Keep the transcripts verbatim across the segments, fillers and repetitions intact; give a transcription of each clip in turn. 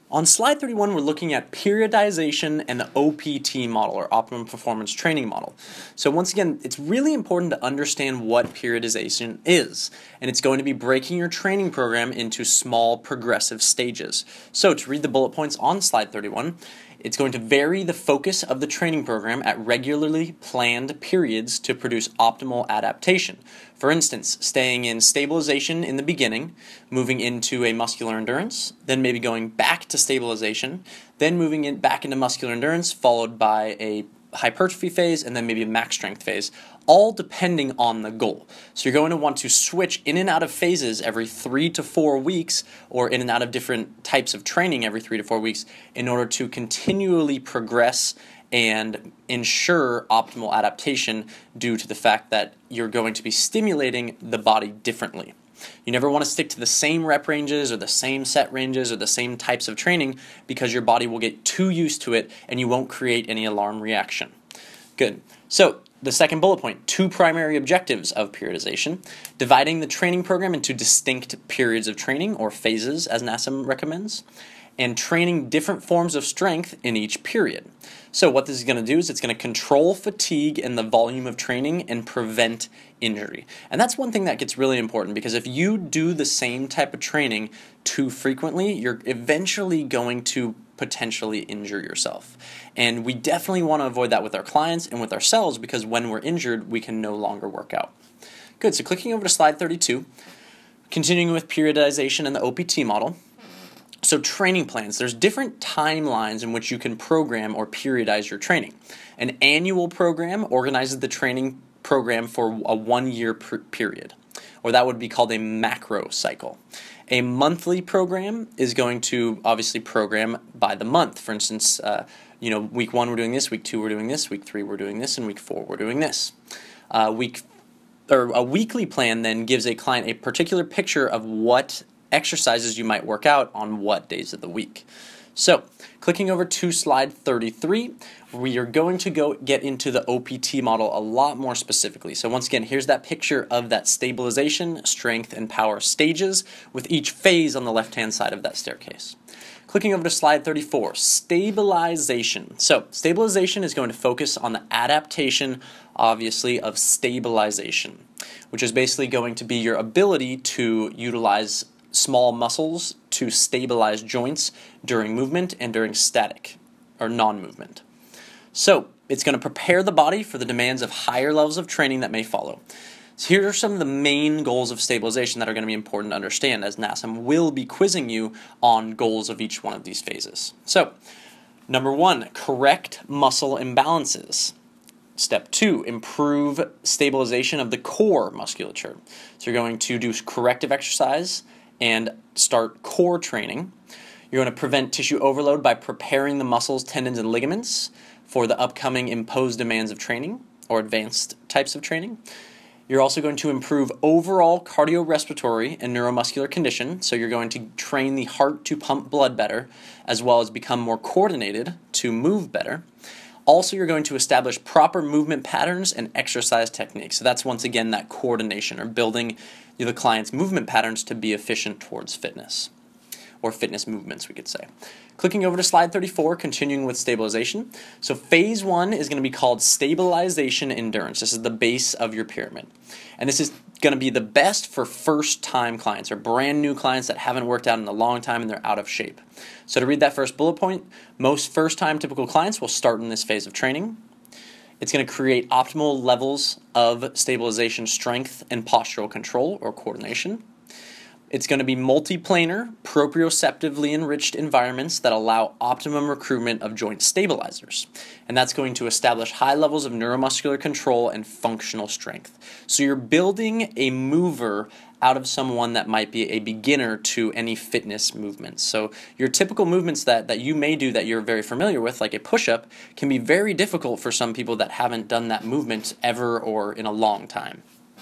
On slide thirty-one, we're looking at periodization and the O P T model, or Optimum Performance Training Model. So once again, it's really important to understand what periodization is, and it's going to be breaking your training program into small progressive stages. So to read the bullet points on slide thirty-one, it's going to vary the focus of the training program at regularly planned periods to produce optimal adaptation. For instance, staying in stabilization in the beginning, moving into a muscular endurance, then maybe going back to stabilization, then moving in back into muscular endurance, followed by a hypertrophy phase, and then maybe a max strength phase, all depending on the goal. So you're going to want to switch in and out of phases every three to four weeks, or in and out of different types of training every three to four weeks, in order to continually progress and ensure optimal adaptation due to the fact that you're going to be stimulating the body differently. You never want to stick to the same rep ranges or the same set ranges or the same types of training, because your body will get too used to it and you won't create any alarm reaction. Good. So the second bullet point, two primary objectives of periodization: dividing the training program into distinct periods of training, or phases as NASM recommends, and training different forms of strength in each period. So what this is going to do is it's going to control fatigue and the volume of training and prevent injury. And that's one thing that gets really important, because if you do the same type of training too frequently, you're eventually going to potentially injure yourself. And we definitely want to avoid that with our clients and with ourselves, because when we're injured, we can no longer work out. Good, so clicking over to slide thirty-two, continuing with periodization and the O P T model. So training plans, there's different timelines in which you can program or periodize your training. An annual program organizes the training program for a one-year per- period, or that would be called a macro cycle. A monthly program is going to obviously program by the month. For instance, uh, you know, week one we're doing this, week two we're doing this, week three we're doing this, and week four we're doing this. Uh, week or a weekly plan then gives a client a particular picture of what exercises you might work out on what days of the week. So, clicking over to slide thirty-three, we are going to go get into the O P T model a lot more specifically. So once again, here's that picture of that stabilization, strength, and power stages, with each phase on the left-hand side of that staircase. Clicking over to slide thirty-four, stabilization. So, stabilization is going to focus on the adaptation, obviously, of stabilization, which is basically going to be your ability to utilize small muscles to stabilize joints during movement and during static or non-movement. So it's going to prepare the body for the demands of higher levels of training that may follow. So here are some of the main goals of stabilization that are going to be important to understand, as NASM will be quizzing you on goals of each one of these phases. So, number one, correct muscle imbalances. Step two, improve stabilization of the core musculature. So you're going to do corrective exercise and start core training. You're going to prevent tissue overload by preparing the muscles, tendons, and ligaments for the upcoming imposed demands of training or advanced types of training. You're also going to improve overall cardiorespiratory and neuromuscular condition, so you're going to train the heart to pump blood better, as well as become more coordinated to move better. Also, you're going to establish proper movement patterns and exercise techniques. So that's once again that coordination, or building the client's movement patterns to be efficient towards fitness, or fitness movements, we could say. Clicking over to slide thirty-four, continuing with stabilization. So phase one is going to be called stabilization endurance. This is the base of your pyramid. And this is going to be the best for first-time clients, or brand new clients that haven't worked out in a long time and they're out of shape. So to read that first bullet point, most first-time typical clients will start in this phase of training. It's going to create optimal levels of stabilization, strength, and postural control, or coordination. It's going to be multiplanar, proprioceptively enriched environments that allow optimum recruitment of joint stabilizers. And that's going to establish high levels of neuromuscular control and functional strength. So you're building a mover out of someone that might be a beginner to any fitness movements. So your typical movements that, that you may do that you're very familiar with, like a push-up, can be very difficult for some people that haven't done that movement ever or in a long time.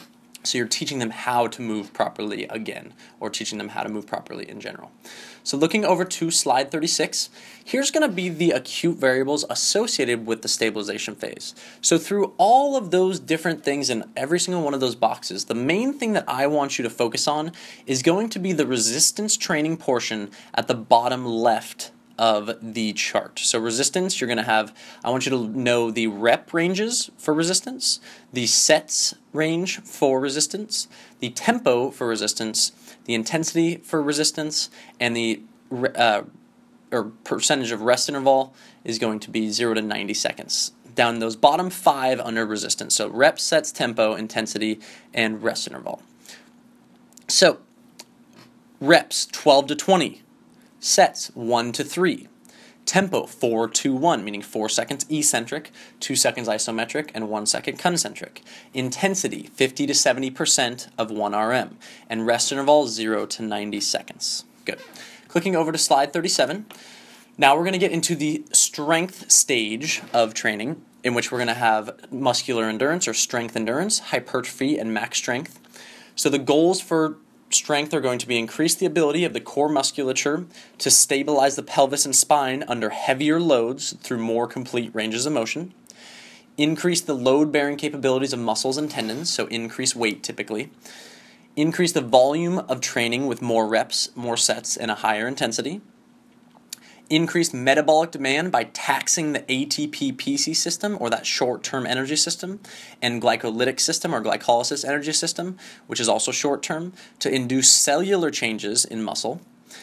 So you're teaching them how to move properly again, or teaching them how to move properly in general. So looking over to slide thirty-six, here's going to be the acute variables associated with the stabilization phase. So through all of those different things in every single one of those boxes, the main thing that I want you to focus on is going to be the resistance training portion at the bottom left of the chart. So resistance, you're going to have, I want you to know the rep ranges for resistance, the sets range for resistance, the tempo for resistance, the intensity for resistance, and the uh, or percentage of rest interval is going to be zero to ninety seconds. Down those bottom five under resistance. So reps, sets, tempo, intensity, and rest interval. So reps, twelve to twenty. Sets, one to three. Tempo, four to one, meaning four seconds eccentric, two seconds isometric, and one second concentric. Intensity, fifty to seventy percent of one R M. And rest interval, zero to ninety seconds. Good. Clicking over to slide thirty-seven. Now we're going to get into the strength stage of training, in which we're going to have muscular endurance or strength endurance, hypertrophy, and max strength. So the goals for strength are going to be increase the ability of the core musculature to stabilize the pelvis and spine under heavier loads through more complete ranges of motion, increase the load-bearing capabilities of muscles and tendons, so increase weight typically, increase the volume of training with more reps, more sets, and a higher intensity, increase metabolic demand by taxing the A T P P C system, or that short-term energy system, and glycolytic system, or glycolysis energy system, which is also short-term, to induce cellular changes in muscle.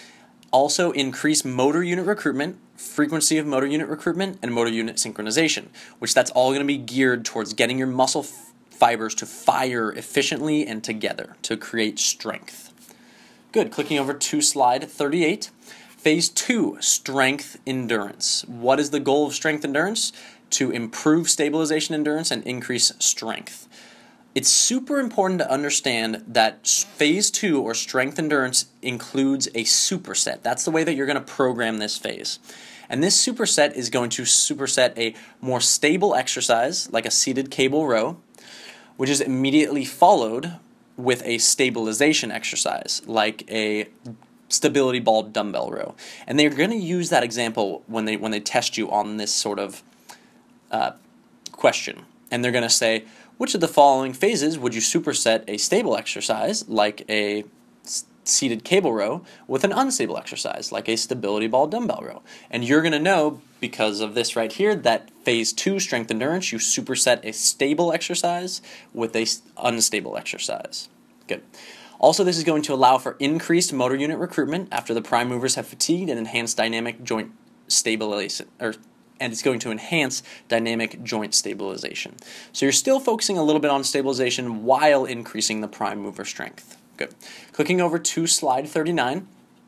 Also increase motor unit recruitment, frequency of motor unit recruitment, and motor unit synchronization, which that's all going to be geared towards getting your muscle f- fibers to fire efficiently and together to create strength. Good. Clicking over to slide thirty-eight. Phase two, strength endurance. What is the goal of strength endurance? To improve stabilization endurance and increase strength. It's super important to understand that phase two, or strength endurance, includes a superset. That's the way that you're going to program this phase. And this superset is going to superset a more stable exercise, like a seated cable row, which is immediately followed with a stabilization exercise, like a stability ball dumbbell row. And they're going to use that example when they when they test you on this sort of uh, question. And they're going to say, which of the following phases would you superset a stable exercise, like a seated cable row, with an unstable exercise, like a stability ball dumbbell row? And you're going to know, because of this right here, that phase two, strength endurance, you superset a stable exercise with a unstable exercise. Good. Also, this is going to allow for increased motor unit recruitment after the prime movers have fatigued and enhance dynamic joint stabilization, or and it's going to enhance dynamic joint stabilization. So you're still focusing a little bit on stabilization while increasing the prime mover strength. Good. Clicking over to slide thirty-nine.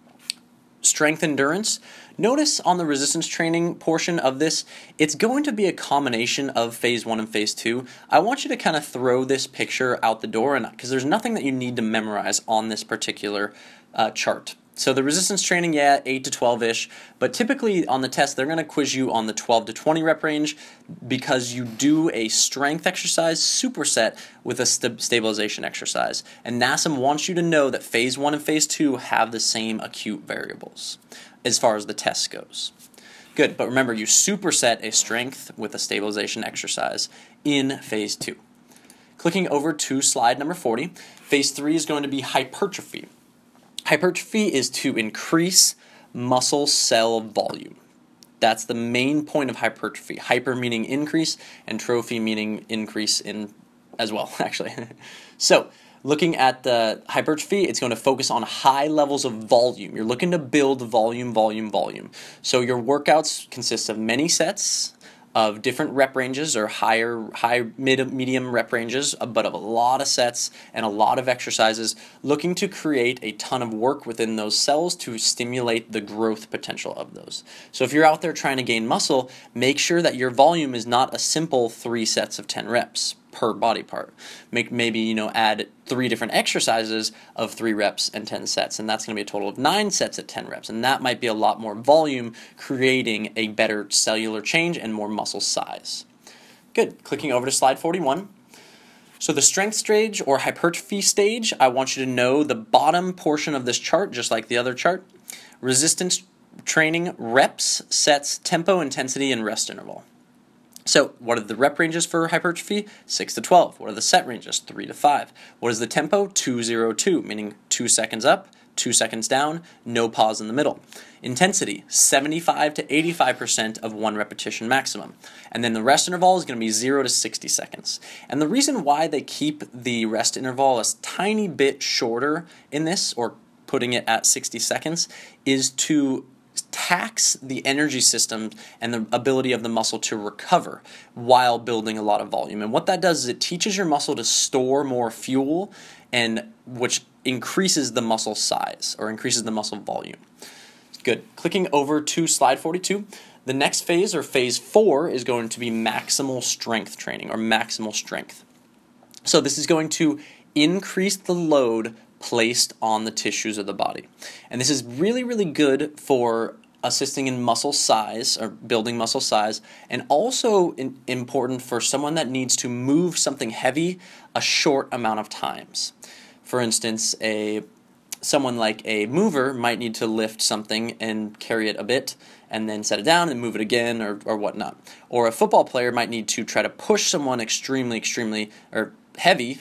Strength endurance. Notice on the resistance training portion of this, it's going to be a combination of phase one and phase two. I want you to kind of throw this picture out the door, and because there's nothing that you need to memorize on this particular uh, chart. So the resistance training, yeah, eight to twelve-ish, but typically on the test, they're going to quiz you on the twelve to twenty rep range because you do a strength exercise superset with a st- stabilization exercise. And NASM wants you to know that phase one and phase two have the same acute variables as far as the test goes. Good, but remember, you superset a strength with a stabilization exercise in phase two. Clicking over to slide number forty, phase three is going to be hypertrophy. Hypertrophy is to increase muscle cell volume. That's the main point of hypertrophy. Hyper meaning increase, and trophy meaning increase in as well, actually. So, looking at the hypertrophy, it's going to focus on high levels of volume. You're looking to build volume, volume, volume. So your workouts consist of many sets of different rep ranges, or higher, high, mid, medium rep ranges, but of a lot of sets and a lot of exercises, looking to create a ton of work within those cells to stimulate the growth potential of those. So if you're out there trying to gain muscle, make sure that your volume is not a simple three sets of ten reps per body part. Make maybe, you know, add three different exercises of three reps and ten sets, and that's going to be a total of nine sets at ten reps, and that might be a lot more volume, creating a better cellular change and more muscle size. Good. Clicking over to slide forty-one. So the strength stage, or hypertrophy stage, I want you to know the bottom portion of this chart, just like the other chart. Resistance training, reps, sets, tempo, intensity, and rest interval. So, what are the rep ranges for hypertrophy? six to twelve. What are the set ranges? three to five. What is the tempo? two zero two, meaning two seconds up, two seconds down, no pause in the middle. Intensity, seventy-five to eighty-five percent of one repetition maximum. And then the rest interval is going to be zero to sixty seconds. And the reason why they keep the rest interval a tiny bit shorter in this, or putting it at sixty seconds, is to tax the energy system and the ability of the muscle to recover while building a lot of volume. And what that does is it teaches your muscle to store more fuel, and which increases the muscle size or increases the muscle volume. Good. Clicking over to slide forty-two, the next phase, or phase four, is going to be maximal strength training, or maximal strength. So this is going to increase the load placed on the tissues of the body. And this is really, really good for assisting in muscle size, or building muscle size, and also in, important for someone that needs to move something heavy a short amount of times. For instance, a someone like a mover might need to lift something and carry it a bit and then set it down and move it again, or, or whatnot. Or a football player might need to try to push someone extremely, extremely, or heavy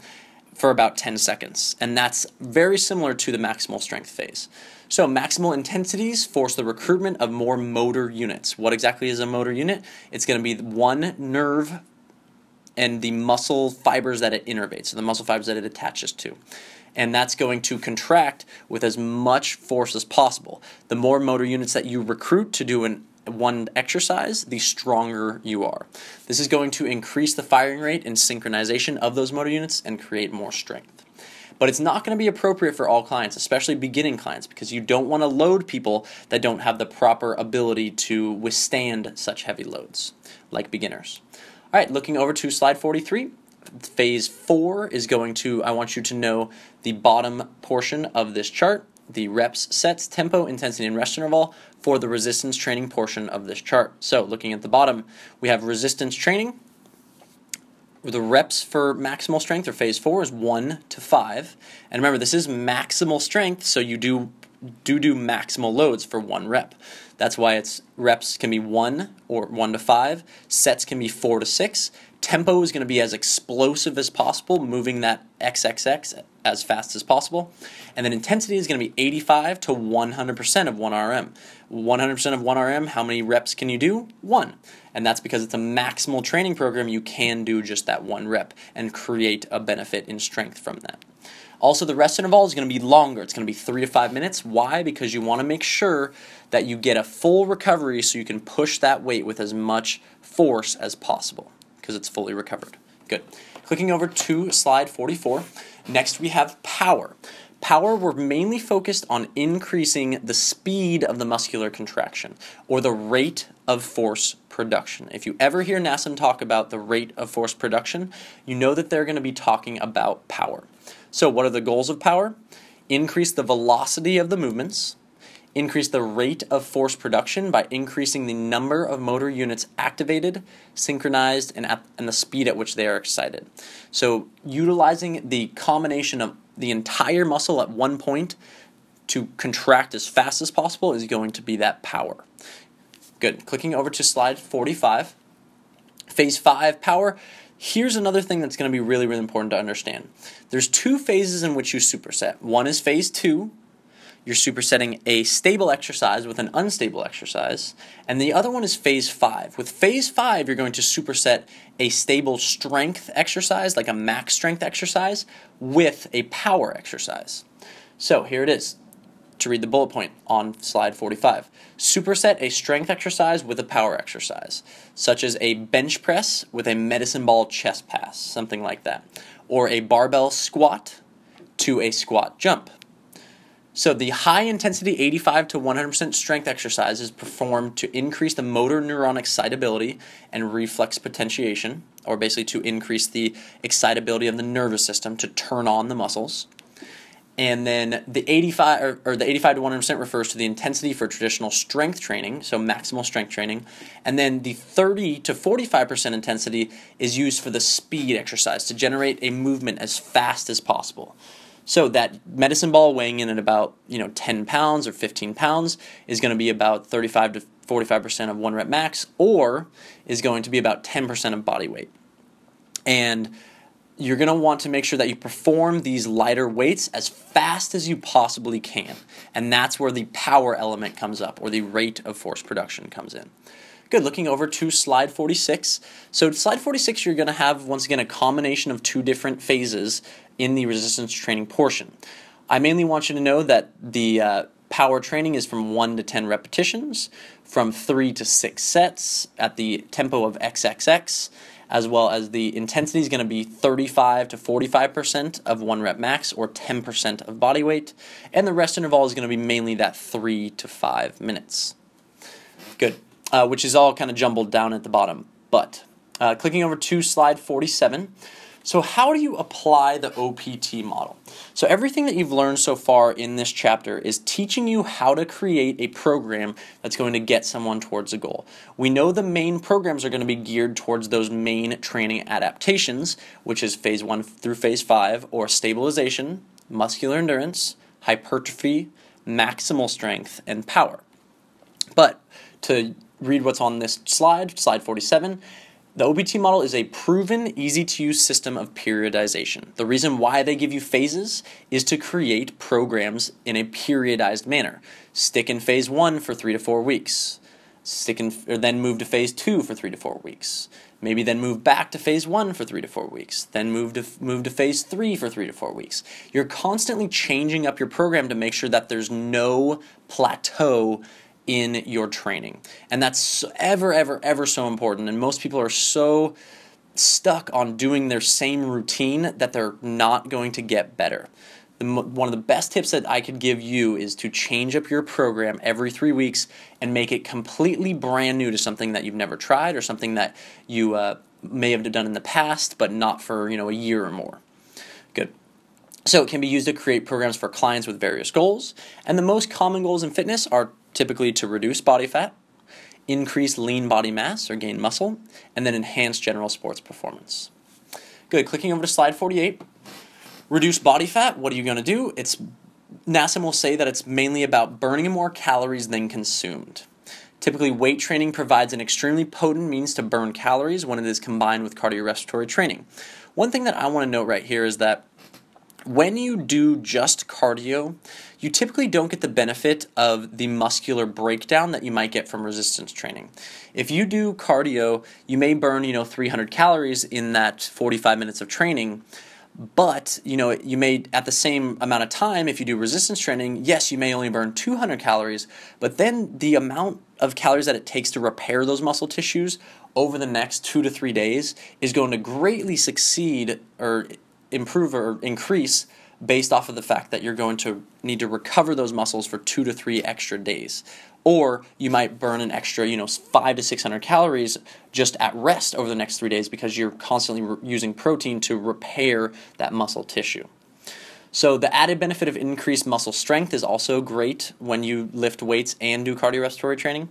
for about ten seconds. And that's very similar to the maximal strength phase. So maximal intensities force the recruitment of more motor units. What exactly is a motor unit? It's going to be one nerve and the muscle fibers that it innervates, so the muscle fibers that it attaches to. And that's going to contract with as much force as possible. The more motor units that you recruit to do an, one exercise, the stronger you are. This is going to increase the firing rate and synchronization of those motor units and create more strength. But it's not going to be appropriate for all clients, especially beginning clients, because you don't want to load people that don't have the proper ability to withstand such heavy loads, like beginners. All right, looking over to slide forty-three. Phase four is going to, I want you to know the bottom portion of this chart, the reps, sets, tempo, intensity, and rest interval for the resistance training portion of this chart. So looking at the bottom, we have resistance training. The reps for maximal strength, or phase four, is one to five. And remember, this is maximal strength, so you do do do maximal loads for one rep. That's why it's reps can be one or one to five. Sets can be four to six. Tempo is going to be as explosive as possible, moving that triple X as fast as possible. And then intensity is going to be eighty-five to one hundred percent of one R M. one hundred percent of one R M, how many reps can you do? One. And that's because it's a maximal training program. You can do just that one rep and create a benefit in strength from that. Also, the rest interval is going to be longer. It's going to be three to five minutes. Why? Because you want to make sure that you get a full recovery so you can push that weight with as much force as possible, because it's fully recovered. Good. Clicking over to slide forty-four. Next we have power. Power, we're mainly focused on increasing the speed of the muscular contraction, or the rate of force production. If you ever hear NASM talk about the rate of force production, you know that they're going to be talking about power. So what are the goals of power? Increase the velocity of the movements, increase the rate of force production by increasing the number of motor units activated, synchronized, and, at, and the speed at which they are excited. So utilizing the combination of the entire muscle at one point to contract as fast as possible is going to be that power. Good. Clicking over to slide forty-five. Phase five, power. Here's another thing that's going to be really, really important to understand. There's two phases in which you superset. One is phase two. You're supersetting a stable exercise with an unstable exercise. And the other one is phase five. With phase five, you're going to superset a stable strength exercise, like a max strength exercise, with a power exercise. So here it is, to read the bullet point on slide forty-five. Superset a strength exercise with a power exercise, such as a bench press with a medicine ball chest pass, something like that. Or a barbell squat to a squat jump. So the high-intensity eighty-five to one hundred percent strength exercise is performed to increase the motor neuron excitability and reflex potentiation, or basically to increase the excitability of the nervous system to turn on the muscles. And then the eighty-five or, or the eighty-five to one hundred percent refers to the intensity for traditional strength training, so maximal strength training. And then the thirty to forty-five percent intensity is used for the speed exercise to generate a movement as fast as possible. So that medicine ball weighing in at about, you know, ten pounds or fifteen pounds is going to be about thirty-five to forty-five percent of one rep max, or is going to be about ten percent of body weight. And you're going to want to make sure that you perform these lighter weights as fast as you possibly can. And that's where the power element comes up, or the rate of force production comes in. Good, looking over to slide forty-six. So slide forty-six, you're going to have, once again, a combination of two different phases in the resistance training portion. I mainly want you to know that the uh, power training is from one to ten repetitions, from three to six sets at the tempo of X X X, as well as the intensity is going to be thirty-five to forty-five percent of one rep max, or ten percent of body weight, and the rest interval is going to be mainly that three to five minutes. Good. Uh, which is all kind of jumbled down at the bottom. But uh, clicking over to slide forty-seven. So how do you apply the O P T model? So everything that you've learned so far in this chapter is teaching you how to create a program that's going to get someone towards a goal. We know the main programs are going to be geared towards those main training adaptations, which is phase one through phase five, or stabilization, muscular endurance, hypertrophy, maximal strength, and power. But to read what's on this slide, slide forty-seven, the O P T model is a proven, easy-to-use system of periodization. The reason why they give you phases is to create programs in a periodized manner. Stick in phase one for three to four weeks. Stick in, or then move to phase two for three to four weeks. Maybe then move back to phase one for three to four weeks. Then move to move to phase three for three to four weeks. You're constantly changing up your program to make sure that there's no plateau in your training. And that's ever, ever, ever so important. And most people are so stuck on doing their same routine that they're not going to get better. The, one of the best tips that I could give you is to change up your program every three weeks and make it completely brand new to something that you've never tried, or something that you uh, may have done in the past, but not for, you know, a year or more. Good. So it can be used to create programs for clients with various goals. And the most common goals in fitness are typically to reduce body fat, increase lean body mass or gain muscle, and then enhance general sports performance. Good, clicking over to slide forty-eight. Reduce body fat, what are you going to do? It's NASA will say that it's mainly about burning more calories than consumed. Typically, weight training provides an extremely potent means to burn calories when it is combined with cardiorespiratory training. One thing that I want to note right here is that when you do just cardio, you typically don't get the benefit of the muscular breakdown that you might get from resistance training. If you do cardio, you may burn, you know, three hundred calories in that forty-five minutes of training, but, you know, you may, at the same amount of time, if you do resistance training, yes, you may only burn two hundred calories, but then the amount of calories that it takes to repair those muscle tissues over the next two to three days is going to greatly succeed or improve or increase based off of the fact that you're going to need to recover those muscles for two to three extra days. Or you might burn an extra, you know, five to six hundred calories just at rest over the next three days because you're constantly re- using protein to repair that muscle tissue. So the added benefit of increased muscle strength is also great when you lift weights and do cardiorespiratory training.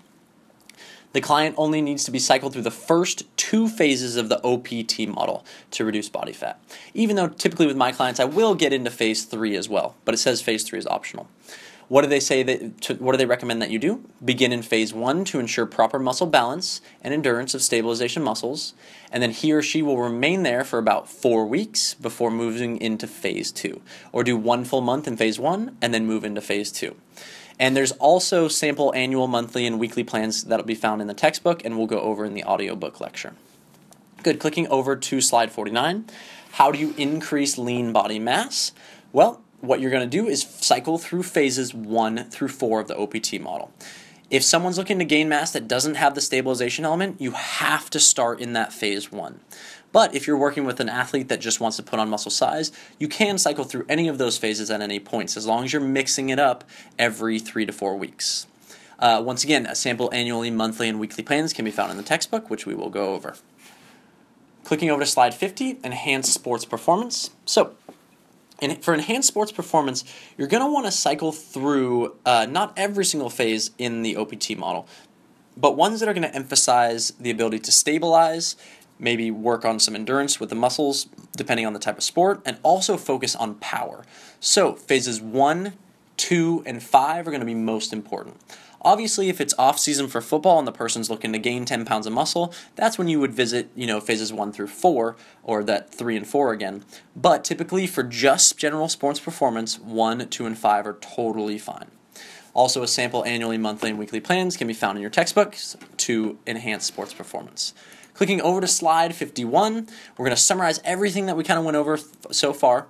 The client only needs to be cycled through the first two phases of the O P T model to reduce body fat. Even though typically with my clients I will get into phase three as well, but it says phase three is optional. What do they say that? To, what do they recommend that you do? Begin in phase one to ensure proper muscle balance and endurance of stabilization muscles, and then he or she will remain there for about four weeks before moving into phase two, or do one full month in phase one and then move into phase two. And there's also sample annual, monthly, and weekly plans that'll be found in the textbook, and we'll go over in the audiobook lecture. Good, clicking over to slide forty-nine. How do you increase lean body mass? Well, what you're going to do is cycle through phases one through four of the O P T model. If someone's looking to gain mass that doesn't have the stabilization element, you have to start in that phase one. But if you're working with an athlete that just wants to put on muscle size, you can cycle through any of those phases at any points, as long as you're mixing it up every three to four weeks. Uh, once again, a sample annually, monthly, and weekly plans can be found in the textbook, which we will go over. Clicking over to slide fifty, enhanced sports performance. So, in, for enhanced sports performance, you're going to want to cycle through uh, not every single phase in the O P T model, but ones that are going to emphasize the ability to stabilize, maybe work on some endurance with the muscles, depending on the type of sport, and also focus on power. So phases one, two, and five are going to be most important. Obviously, if it's off season for football and the person's looking to gain ten pounds of muscle, that's when you would visit, you know, phases one through four, or that three and four again. But typically for just general sports performance, one, two, and five are totally fine. Also, a sample annually, monthly, and weekly plans can be found in your textbooks to enhance sports performance. Clicking over to slide fifty-one, we're going to summarize everything that we kind of went over so far.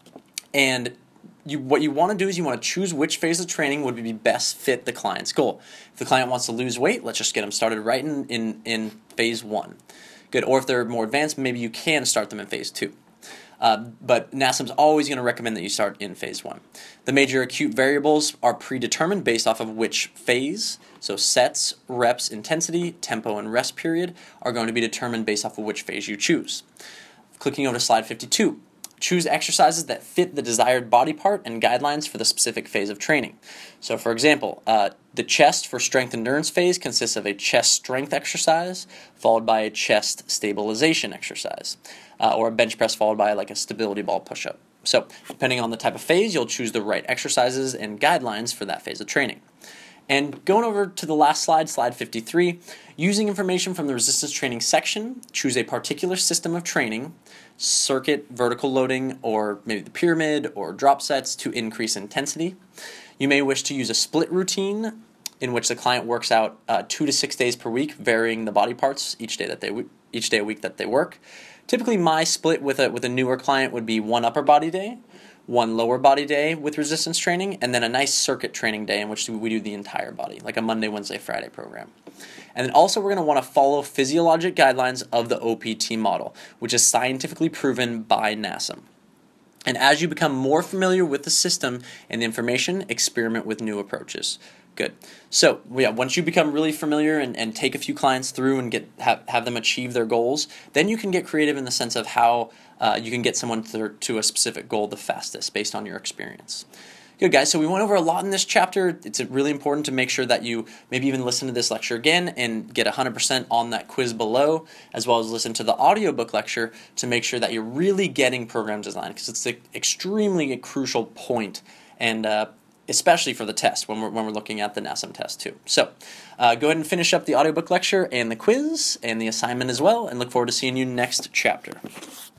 And you, what you want to do is you want to choose which phase of training would be best fit the client's goal. If the client wants to lose weight, let's just get them started right in, in, in phase one. Good. Or if they're more advanced, maybe you can start them in phase two. Uh, but NASM's always going to recommend that you start in phase one. The major acute variables are predetermined based off of which phase. So sets, reps, intensity, tempo, and rest period are going to be determined based off of which phase you choose. Clicking over to slide fifty-two. Choose exercises that fit the desired body part and guidelines for the specific phase of training. So for example, uh, the chest for strength endurance phase consists of a chest strength exercise followed by a chest stabilization exercise, uh, or a bench press followed by like a stability ball push-up. So depending on the type of phase, you'll choose the right exercises and guidelines for that phase of training. And going over to the last slide, slide fifty-three, using information from the resistance training section, choose a particular system of training, circuit, vertical loading, or maybe the pyramid or drop sets to increase intensity. You may wish to use a split routine in which the client works out uh, two to six days per week, varying the body parts each day that they w- each day a week that they work. Typically, my split with a with a newer client would be one upper body day, one lower body day with resistance training, and then a nice circuit training day in which we do the entire body, like a Monday, Wednesday, Friday program. And then also we're going to want to follow physiologic guidelines of the O P T model, which is scientifically proven by NASM. And as you become more familiar with the system and the information, experiment with new approaches. Good. So yeah, once you become really familiar and, and take a few clients through and get have, have them achieve their goals, then you can get creative in the sense of how uh, you can get someone to, to a specific goal the fastest based on your experience. Good, guys. So we went over a lot in this chapter. It's really important to make sure that you maybe even listen to this lecture again and get one hundred percent on that quiz below, as well as listen to the audiobook lecture to make sure that you're really getting program design, because it's an extremely crucial point, and uh, especially for the test when we're, when we're looking at the NASM test too. So uh, go ahead and finish up the audiobook lecture and the quiz and the assignment as well, and look forward to seeing you next chapter.